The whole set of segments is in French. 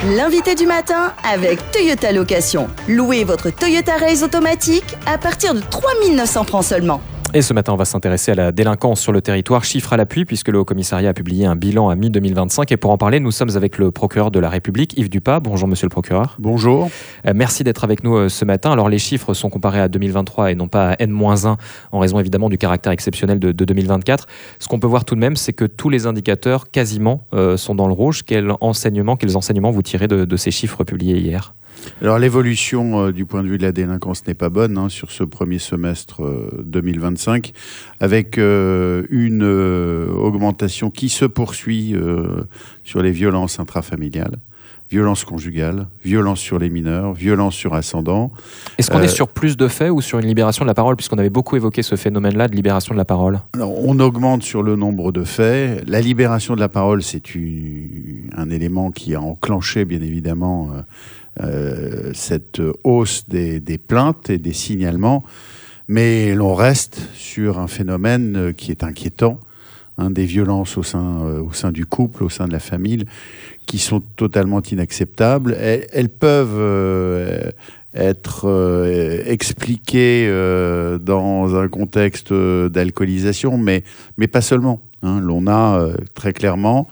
L'invité du matin avec Toyota Location. Louez votre Toyota Race automatique à partir de 3 900 francs seulement. Et ce matin, on va s'intéresser à la délinquance sur le territoire, chiffres à l'appui, puisque le Haut-Commissariat a publié un bilan à mi-2025. Et pour en parler, nous sommes avec le procureur de la République, Yves Dupas. Bonjour, monsieur le procureur. Bonjour. Merci d'être avec nous ce matin. Alors, les chiffres sont comparés à 2023 et non pas à N-1, en raison évidemment du caractère exceptionnel de 2024. Ce qu'on peut voir tout de même, c'est que tous les indicateurs, quasiment, sont dans le rouge. Quels enseignements vous tirez de ces chiffres publiés hier ? Alors l'évolution du point de vue de la délinquance n'est pas bonne sur ce premier semestre 2025, avec une augmentation qui se poursuit sur les violences intrafamiliales, violences conjugales, violences sur les mineurs, violences sur ascendants. Est-ce qu'on est sur plus de faits ou sur une libération de la parole, puisqu'on avait beaucoup évoqué ce phénomène-là de libération de la parole ? Alors, on augmente sur le nombre de faits. La libération de la parole, c'est un élément qui a enclenché, bien évidemment, cette hausse des plaintes et des signalements, mais l'on reste sur un phénomène qui est inquiétant, des violences au sein du couple, au sein de la famille, qui sont totalement inacceptables. Elles peuvent être expliquées dans un contexte d'alcoolisation, mais pas seulement. L'on a très clairement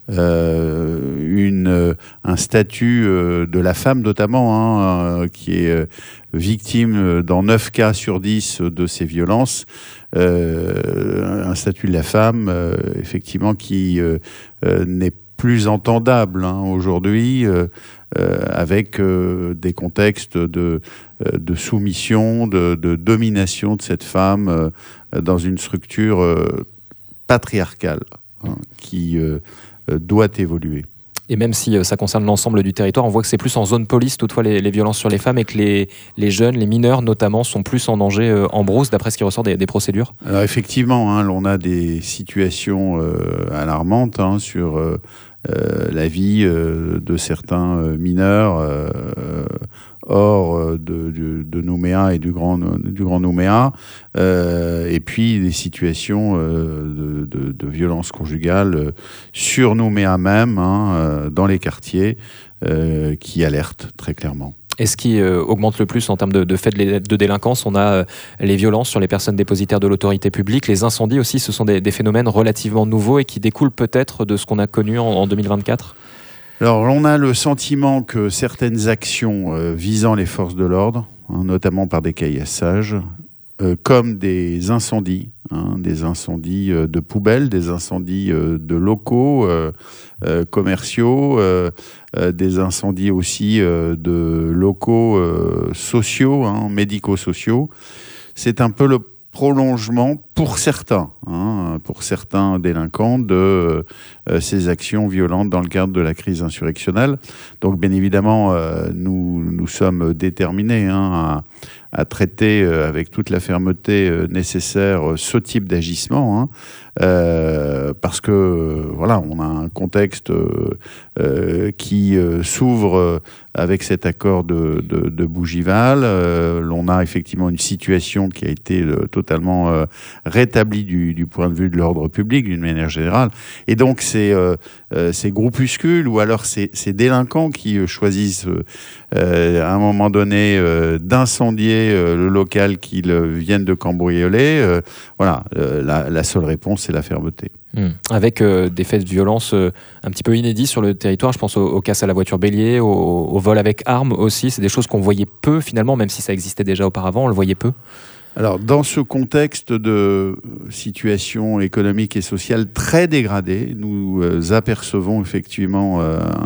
un statut de la femme notamment qui est victime dans 9 cas sur 10 de ces violences, un statut de la femme effectivement qui n'est plus entendable aujourd'hui avec des contextes de soumission, de domination de cette femme dans une structure patriarcale qui doit évoluer. Et même si ça concerne l'ensemble du territoire, on voit que c'est plus en zone police, toutefois, les violences sur les femmes, et que les jeunes, les mineurs notamment, sont plus en danger en brousse, d'après ce qui ressort des procédures. Alors effectivement, on a des situations alarmantes sur la vie de certains mineurs hors de Nouméa et du Grand Nouméa, et puis des situations de violence conjugale sur Nouméa même, dans les quartiers, qui alertent très clairement. Et ce qui augmente le plus en termes de faits de délinquance, on a les violences sur les personnes dépositaires de l'autorité publique, les incendies aussi, ce sont des phénomènes relativement nouveaux et qui découlent peut-être de ce qu'on a connu en 2024 ? Alors, on a le sentiment que certaines actions visant les forces de l'ordre, notamment par des caillassages, comme des incendies de poubelles, des incendies de locaux commerciaux, des incendies aussi de locaux sociaux, médico-sociaux. C'est un peu le prolongement pour certains délinquants de ces actions violentes dans le cadre de la crise insurrectionnelle. Donc bien évidemment, nous sommes déterminés à traiter avec toute la fermeté nécessaire ce type d'agissement, parce que voilà, on a un contexte qui s'ouvre avec cet accord de Bougival. On a effectivement une situation qui a été totalement rétablie du point de vue de l'ordre public d'une manière générale. Et donc ces groupuscules ou alors ces délinquants qui choisissent à un moment donné d'incendier le local qu'ils viennent de cambrioler, la seule réponse, c'est la fermeté. Avec des faits de violence un petit peu inédits sur le territoire, je pense aux casses à la voiture bélier, au vol avec armes aussi, c'est des choses qu'on voyait peu finalement, même si ça existait déjà auparavant, on le voyait peu. Alors, dans ce contexte de situation économique et sociale très dégradée, nous apercevons effectivement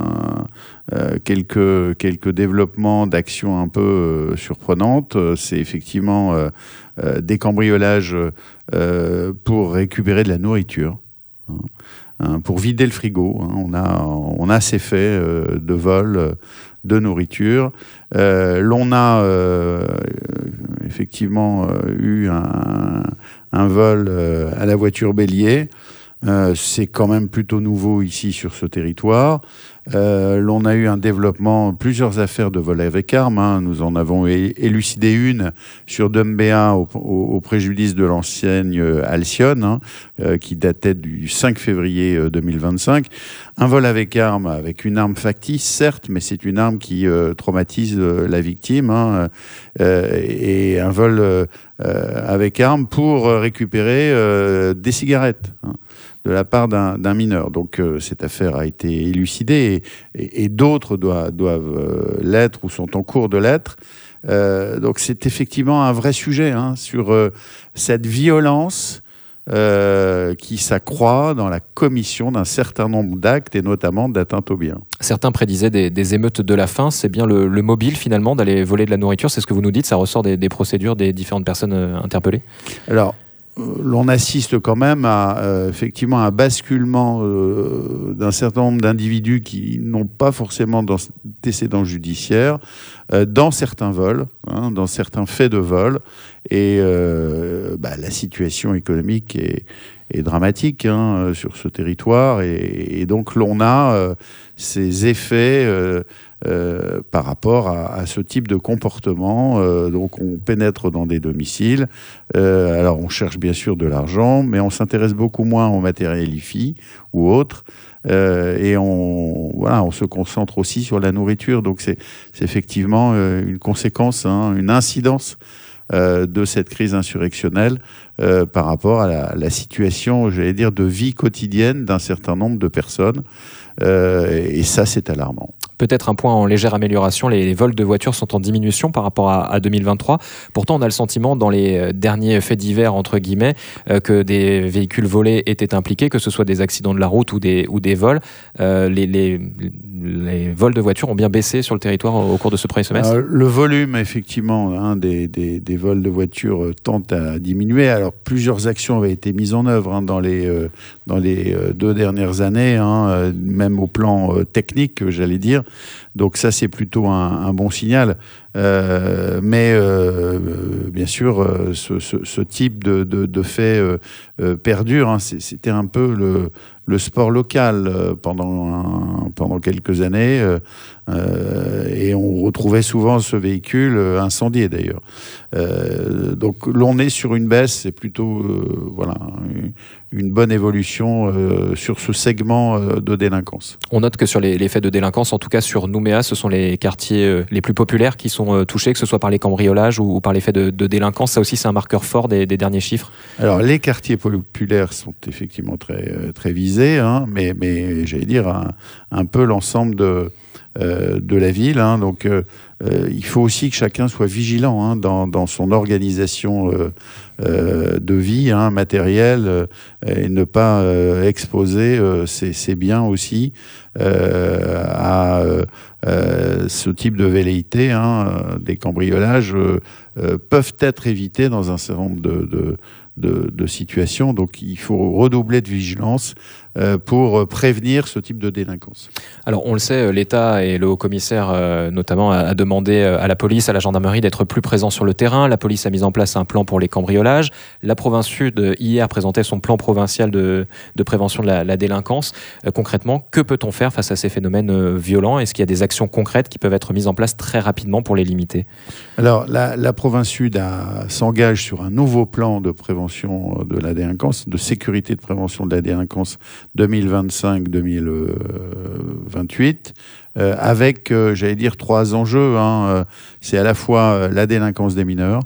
quelques développements d'actions un peu surprenantes. C'est effectivement des cambriolages pour récupérer de la nourriture, pour vider le frigo. On a ces faits de vol de nourriture. L'on a effectivement eu un vol à la voiture bélier. C'est quand même plutôt nouveau ici sur ce territoire. L'on a eu un développement, plusieurs affaires de vol avec armes. Nous en avons élucidé une sur Dumbéa au préjudice de l'enseigne Alcyone, qui datait du 5 février 2025. Un vol avec arme, avec une arme factice, certes, mais c'est une arme qui traumatise la victime. Et un vol avec arme pour récupérer des cigarettes. De la part d'un mineur. Donc cette affaire a été élucidée et d'autres doivent l'être ou sont en cours de l'être. Donc c'est effectivement un vrai sujet sur cette violence qui s'accroît dans la commission d'un certain nombre d'actes et notamment d'atteintes aux biens. Certains prédisaient des émeutes de la faim. C'est bien le mobile finalement d'aller voler de la nourriture. C'est ce que vous nous dites, ça ressort des procédures des différentes personnes interpellées. Alors, l'on assiste quand même à effectivement un basculement d'un certain nombre d'individus qui n'ont pas forcément d'antécédents judiciaires dans certains vols, dans certains faits de vol. Et la situation économique est dramatique sur ce territoire. Et donc l'on a ces effets par rapport à ce type de comportement. Donc on pénètre dans des domiciles. Alors on cherche bien sûr de l'argent, mais on s'intéresse beaucoup moins au matériel IFI ou autre. Et on se concentre aussi sur la nourriture. Donc c'est effectivement une conséquence, une incidence de cette crise insurrectionnelle par rapport à la situation, j'allais dire, de vie quotidienne d'un certain nombre de personnes. Et ça, c'est alarmant. Peut-être un point en légère amélioration, les vols de voitures sont en diminution par rapport à 2023. Pourtant, on a le sentiment, dans les derniers faits divers, entre guillemets, que des véhicules volés étaient impliqués, que ce soit des accidents de la route ou des vols. Les vols de voitures ont bien baissé sur le territoire au cours de ce premier semestre. Le volume, effectivement, des vols de voitures tend à diminuer. Alors, plusieurs actions avaient été mises en œuvre dans les 2 dernières années, même au plan technique, j'allais dire. Donc ça, c'est plutôt un bon signal. Mais bien sûr, ce type de fait perdure. C'était un peu le sport local pendant quelques années. Et on retrouvait souvent ce véhicule incendié, d'ailleurs. Donc l'on est sur une baisse, c'est plutôt une bonne évolution sur ce segment de délinquance. On note que sur les faits de délinquance, en tout cas sur Nouméa, ce sont les quartiers les plus populaires qui sont touchés, que ce soit par les cambriolages ou par les faits de délinquance. Ça aussi, c'est un marqueur fort des derniers chiffres. Alors, les quartiers populaires sont effectivement très, très visés, mais j'allais dire un peu l'ensemble de la ville. Donc, il faut aussi que chacun soit vigilant dans son organisation de vie matérielle et ne pas exposer ses biens aussi à ce type de velléité. Des cambriolages peuvent être évités dans un certain nombre de situations. Donc il faut redoubler de vigilance pour prévenir ce type de délinquance. Alors on le sait, l'État et le haut-commissaire notamment a demandé à la police, à la gendarmerie d'être plus présents sur le terrain. La police a mis en place un plan pour les cambriolages. La province Sud hier présentait son plan provincial de prévention de la délinquance. Concrètement, que peut-on faire face à ces phénomènes violents? Est-ce qu'il y a des actions concrètes qui peuvent être mises en place très rapidement pour les limiter? Alors la province Sud s'engage sur un nouveau plan de prévention de la délinquance, de sécurité de prévention de la délinquance 2025-2028, avec, j'allais dire, 3 enjeux. C'est à la fois la délinquance des mineurs,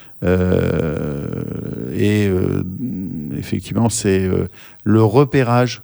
et effectivement, c'est le repérage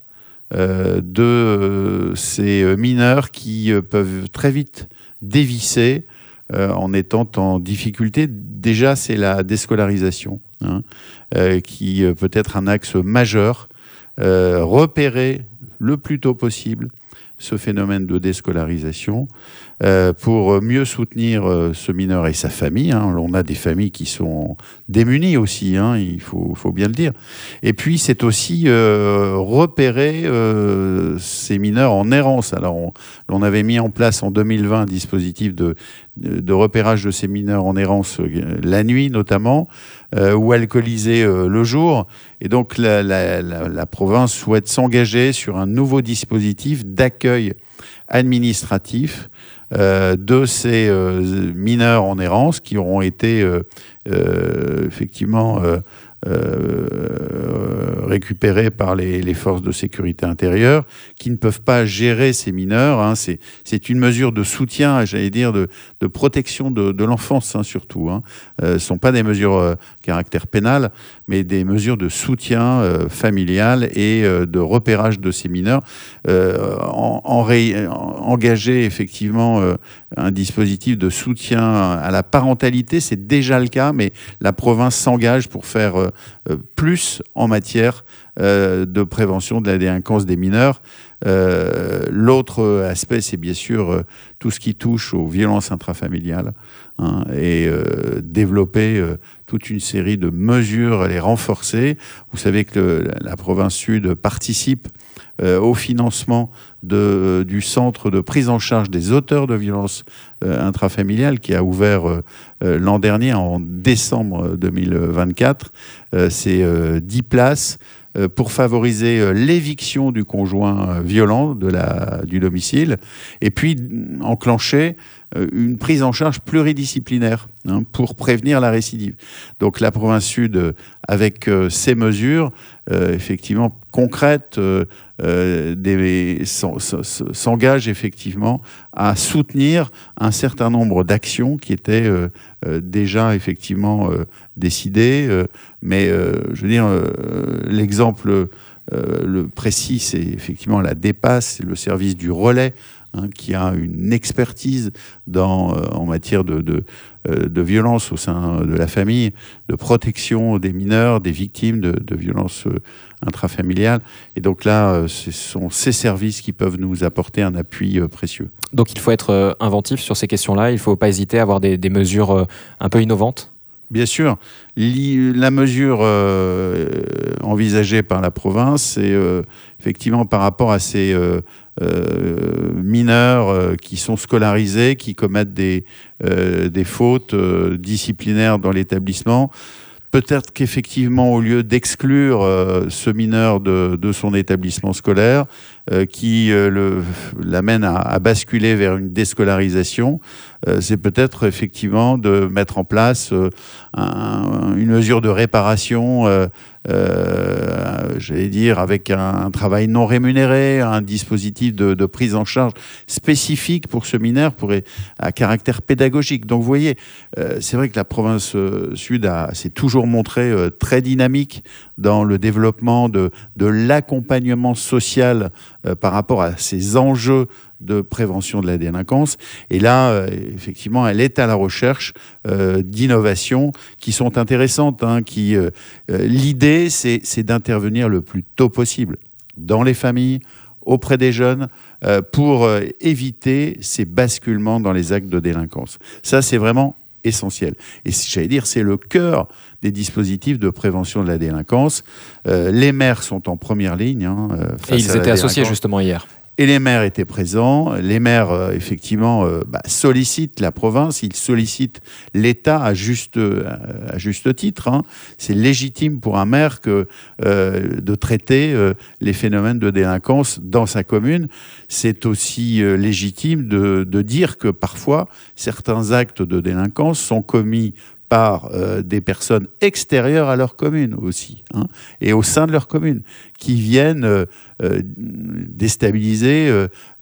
de ces mineurs qui peuvent très vite dévisser en étant en difficulté. Déjà, c'est la déscolarisation, qui peut être un axe majeur. Repérer le plus tôt possible ce phénomène de déscolarisation pour mieux soutenir ce mineur et sa famille. On a des familles qui sont démunies aussi, il faut bien le dire. Et puis c'est aussi repérer ces mineurs en errance. Alors on avait mis en place en 2020 un dispositif de repérage de ces mineurs en errance la nuit notamment, ou alcoolisés le jour. Et donc la province souhaite s'engager sur un nouveau dispositif d'accueil administratif de ces mineurs en errance qui auront été effectivement récupérés par les forces de sécurité intérieure, qui ne peuvent pas gérer ces mineurs. Hein. C'est une mesure de soutien, j'allais dire, de protection de l'enfance, hein, surtout. Hein. Ce ne sont pas des mesures caractère pénal, mais des mesures de soutien familial et de repérage de ces mineurs. Engager effectivement un dispositif de soutien à la parentalité, c'est déjà le cas, mais la province s'engage pour faire plus en matière de prévention de la délinquance des mineurs. L'autre aspect, c'est bien sûr tout ce qui touche aux violences intrafamiliales, hein, et développer toute une série de mesures, les renforcer. Vous savez que la province Sud participe au financement du centre de prise en charge des auteurs de violences intrafamiliales qui a ouvert l'an dernier, en décembre 2024. C'est 10 places pour favoriser l'éviction du conjoint violent du domicile, et puis enclencher une prise en charge pluridisciplinaire, hein, pour prévenir la récidive. Donc la province Sud, avec ces mesures effectivement concrètes, s'engage effectivement à soutenir un certain nombre d'actions qui étaient déjà effectivement décidées, mais je veux dire, l'exemple le précis, c'est effectivement la DEPAS, c'est le service du relais, hein, qui a une expertise en matière de violence au sein de la famille, de protection des mineurs, des victimes de violences intrafamiliales. Et donc là, ce sont ces services qui peuvent nous apporter un appui précieux. Donc il faut être inventif sur ces questions-là, il ne faut pas hésiter à avoir des mesures un peu innovantes. Bien sûr, la mesure envisagée par la province, c'est effectivement par rapport à ces mineurs qui sont scolarisés, qui commettent des fautes disciplinaires dans l'établissement. Peut-être qu'effectivement, au lieu d'exclure ce mineur de son établissement scolaire, qui l'amène à basculer vers une déscolarisation, c'est peut-être effectivement de mettre en place une mesure de réparation, j'allais dire, avec un travail non rémunéré, un dispositif de prise en charge spécifique pour ce mineur, à caractère pédagogique. Donc vous voyez, c'est vrai que la province Sud s'est toujours montrée très dynamique dans le développement de l'accompagnement social par rapport à ces enjeux de prévention de la délinquance. Et là, effectivement, elle est à la recherche d'innovations qui sont intéressantes. Hein, l'idée, c'est d'intervenir le plus tôt possible dans les familles, auprès des jeunes, pour éviter ces basculements dans les actes de délinquance. Ça, c'est vraiment essentiel. Et j'allais dire, c'est le cœur des dispositifs de prévention de la délinquance. Les maires sont en première ligne. Hein, et ils étaient associés justement hier. Et les maires étaient présents. Les maires, effectivement, sollicitent la province, ils sollicitent l'État à juste titre. Hein. C'est légitime pour un maire de traiter les phénomènes de délinquance dans sa commune. C'est aussi légitime de dire que parfois, certains actes de délinquance sont commis par des personnes extérieures à leur commune aussi, hein, et au sein de leur commune, qui viennent déstabiliser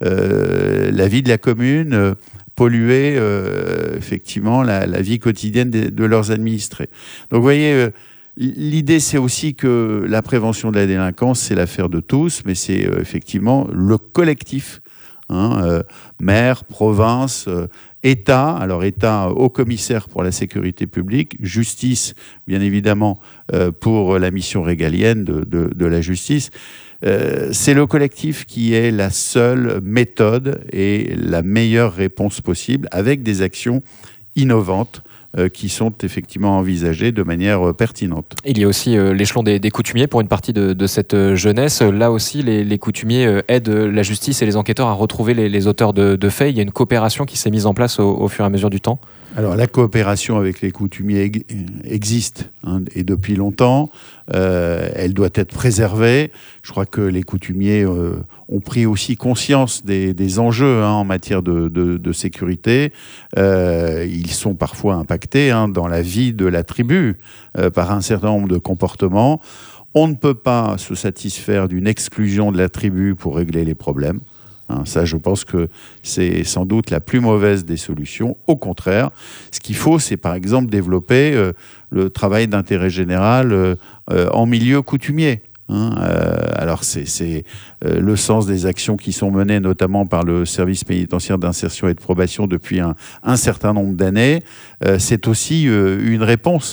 la vie de la commune, polluer effectivement la vie quotidienne de leurs administrés. Donc vous voyez, l'idée c'est aussi que la prévention de la délinquance, c'est l'affaire de tous, mais c'est effectivement le collectif, hein, maire, province, État, alors État, haut commissaire pour la sécurité publique, justice, bien évidemment, pour la mission régalienne de la justice. C'est le collectif qui est la seule méthode et la meilleure réponse possible, avec des actions innovantes qui sont effectivement envisagées de manière pertinente. Il y a aussi l'échelon des coutumiers pour une partie de cette jeunesse. Là aussi, les coutumiers aident la justice et les enquêteurs à retrouver les auteurs de faits. Il y a une coopération qui s'est mise en place au fur et à mesure du temps. Alors la coopération avec les coutumiers existe et depuis longtemps. Elle doit être préservée. Je crois que les coutumiers ont pris aussi conscience des enjeux en matière de sécurité. Ils sont parfois impactés dans la vie de la tribu par un certain nombre de comportements. On ne peut pas se satisfaire d'une exclusion de la tribu pour régler les problèmes. Ça, je pense que c'est sans doute la plus mauvaise des solutions. Au contraire, ce qu'il faut, c'est par exemple développer le travail d'intérêt général en milieu coutumier. Alors, c'est le sens des actions qui sont menées, notamment par le service pénitentiaire d'insertion et de probation depuis un certain nombre d'années. C'est aussi une réponse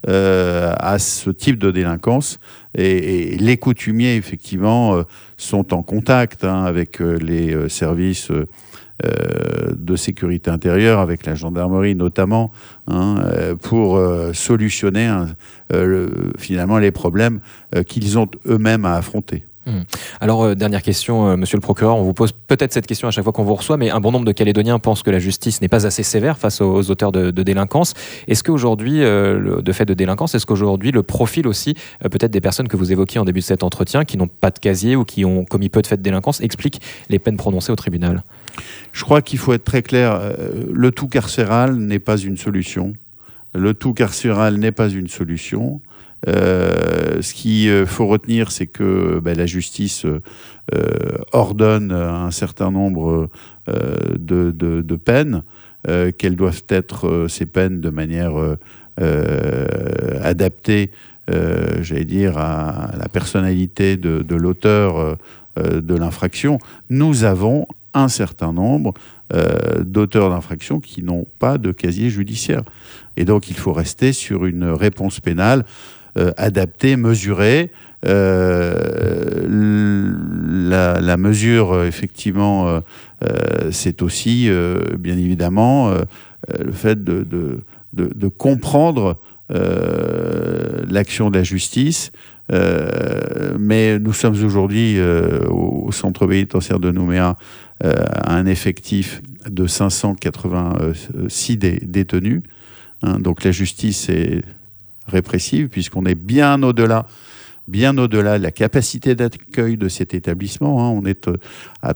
à ce type de délinquance. Et les coutumiers, effectivement, sont en contact avec les services de sécurité intérieure, avec la gendarmerie notamment, pour solutionner finalement les problèmes qu'ils ont eux-mêmes à affronter. Alors, dernière question, monsieur le procureur, on vous pose peut-être cette question à chaque fois qu'on vous reçoit, mais un bon nombre de Calédoniens pensent que la justice n'est pas assez sévère face aux auteurs de délinquance. Est-ce qu'aujourd'hui, de fait de délinquance, est-ce qu'aujourd'hui le profil aussi, peut-être des personnes que vous évoquiez en début de cet entretien, qui n'ont pas de casier ou qui ont commis peu de faits de délinquance, explique les peines prononcées au tribunal? Je crois qu'il faut être très clair, le tout carcéral n'est pas une solution. Le tout carcéral n'est pas une solution. Ce qu'il faut retenir, c'est que la justice ordonne un certain nombre de peines, quelles doivent être ces peines de manière adaptée, j'allais dire, à la personnalité de l'auteur de l'infraction. Nous avons un certain nombre d'auteurs d'infractions qui n'ont pas de casier judiciaire. Et donc, il faut rester sur une réponse pénale adaptée, mesurée. La mesure, effectivement, c'est aussi, bien évidemment, le fait de comprendre l'action de la justice. Mais nous sommes aujourd'hui au centre pénitentiaire de Nouméa à un effectif de 586 détenus. Donc la justice est répressive puisqu'on est bien au-delà de la capacité d'accueil de cet établissement. On est à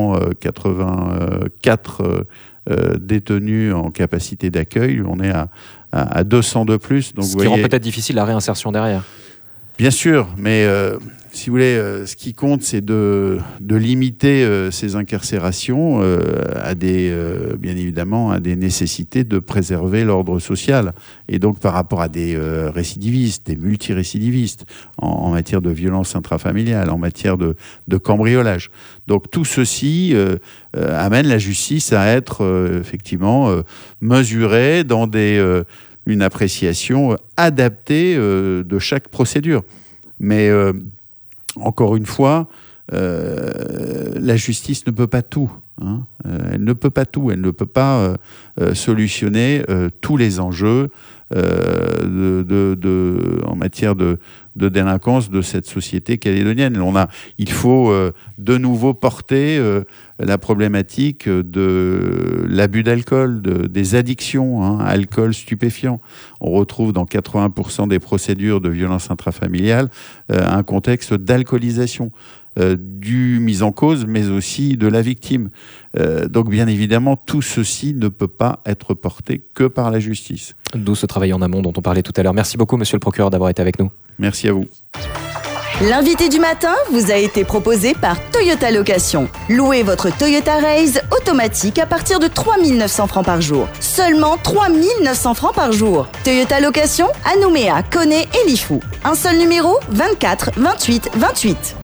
384 détenus en capacité d'accueil. On est à 200 de plus. Donc, ce qui rend peut-être difficile la réinsertion derrière. Bien sûr, mais si vous voulez, ce qui compte, c'est de limiter ces incarcérations à bien évidemment, à des nécessités de préserver l'ordre social. Et donc, par rapport à des récidivistes, des multirécidivistes, en matière de violence intrafamiliale, en matière de cambriolage. Donc, tout ceci amène la justice à être effectivement mesurée dans une appréciation adaptée de chaque procédure. Mais encore une fois, la justice ne peut pas tout. Elle ne peut pas tout. Elle ne peut pas solutionner tous les enjeux en matière de délinquance de cette société calédonienne. Il faut de nouveau porter la problématique de l'abus d'alcool, des addictions, alcool, stupéfiants. On retrouve dans 80% des procédures de violence intrafamiliale un contexte d'alcoolisation du mis en cause, mais aussi de la victime. Donc, bien évidemment, tout ceci ne peut pas être porté que par la justice. D'où ce travail en amont dont on parlait tout à l'heure. Merci beaucoup, monsieur le procureur, d'avoir été avec nous. Merci à vous. L'invité du matin vous a été proposé par Toyota Location. Louez votre Toyota Raze automatique à partir de 3 900 francs par jour. Seulement 3 900 francs par jour. Toyota Location à Nouméa, Koné et Lifou. Un seul numéro, 24 28 28.